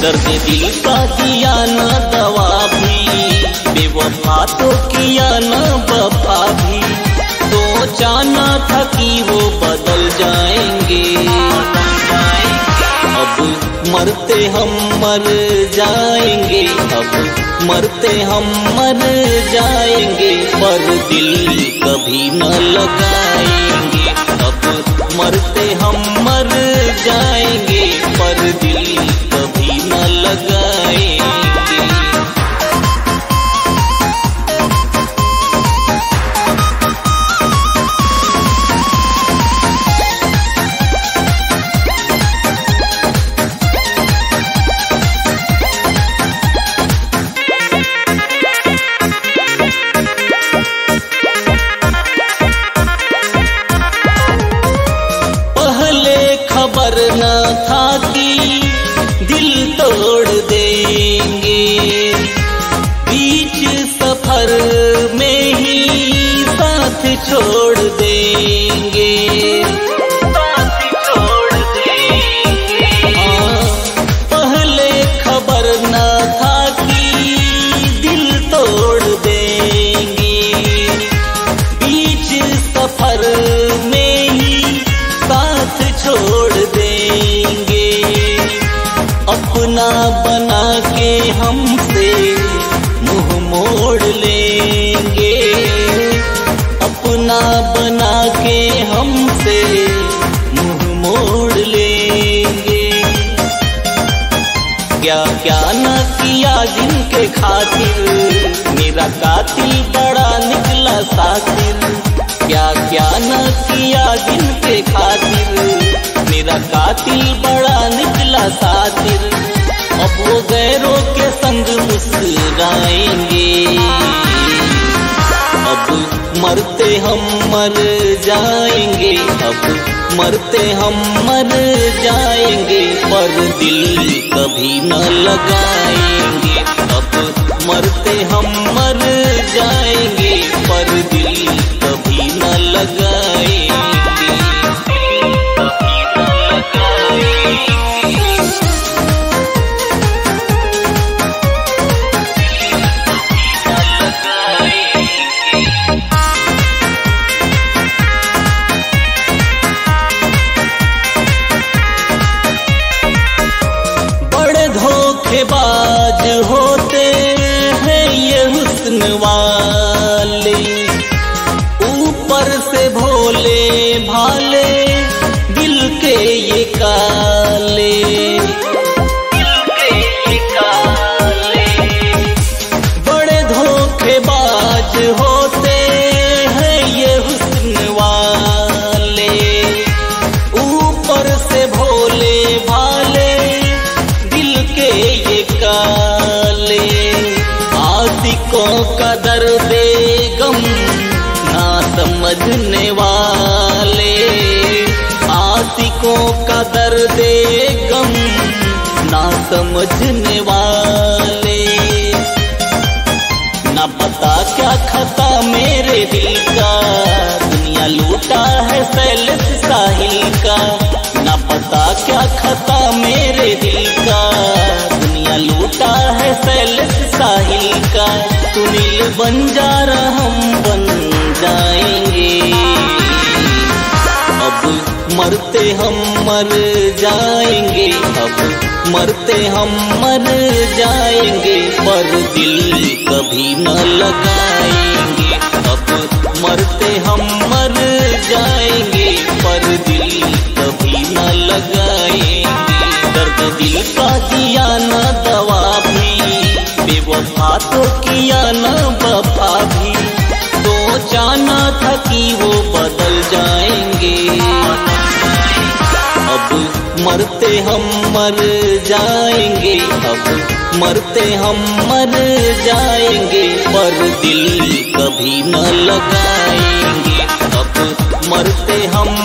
दर्द दिल का दिया न दवा भी, बेवफा तो किया न वफा भी, सोचा न था कि वो बदल जाएंगे। अब मरते हम मर जाएंगे, अब मरते हम मर जाएंगे, पर दिल कभी न लगाएंगे। अब मरते हम मर जाएंगे, पर दिल कभी न लगाएंगे। खबर न था कि दिल तोड़ देंगे, बीच सफर में ही साथ छोड़ देंगे, साथ छोड़ देंगे। पहले खबर न था कि दिल तोड़ देंगे, बीच सफर में ही साथ छोड़ देंगे। अपना बना के हमसे मुंह मोड़ लेंगे, अपना बना के हमसे मुंह मोड़ लेंगे। क्या क्या न किया जिनके खातिर, मेरा कातिल बड़ा निकला सातिर। क्या क्या न किया जिनके खातिर, मेरा कातिल बड़ा निकला सातिर। अब वो गैरों के संग मुस्कुराएंगे, अब मरते हम मर जाएंगे, अब मरते हम मर जाएंगे, पर दिल कभी न लगाएंगे। अब मरते हम मर जाएंगे, पर दिल कभी न लगाएंगे। बड़े धोखेबाज होते हैं ये हुस्न वाले, ऊपर से भोले भाले, दिल के ये काले, दिल के ये काले। बड़े धोखेबाज होते हैं ये हुस्न वाले, ऊपर से भोले भाले, दिल के ये काले। आशिकों का दर्द गम ना समझने वाले, आशिकों का दर्द गम ना समझने वाले। ना पता क्या खता मेरे दिल का, दुनिया लूटा है सैलेस साहिल का। ना पता क्या खता मेरे दिल का, दुनिया लूटा है सैलेस साहिल का। सुनील बंजारा हम बन जाएंगे, अब मरते हम मर जाएंगे, अब मरते हम मर जाएंगे, पर दिल कभी न लगाएंगे। अब मरते हम मर जाएंगे, पर दिल कभी न लगाएंगे। दर्द दिल का दिया न दवा भी, बेवफा तो किया न वफा भी, सोचा न था कि वो बदल जाएंगे। अब मरते हम मर जाएंगे, अब मरते हम मर जाएंगे, पर दिल कभी न लगाएंगे। अब मरते हम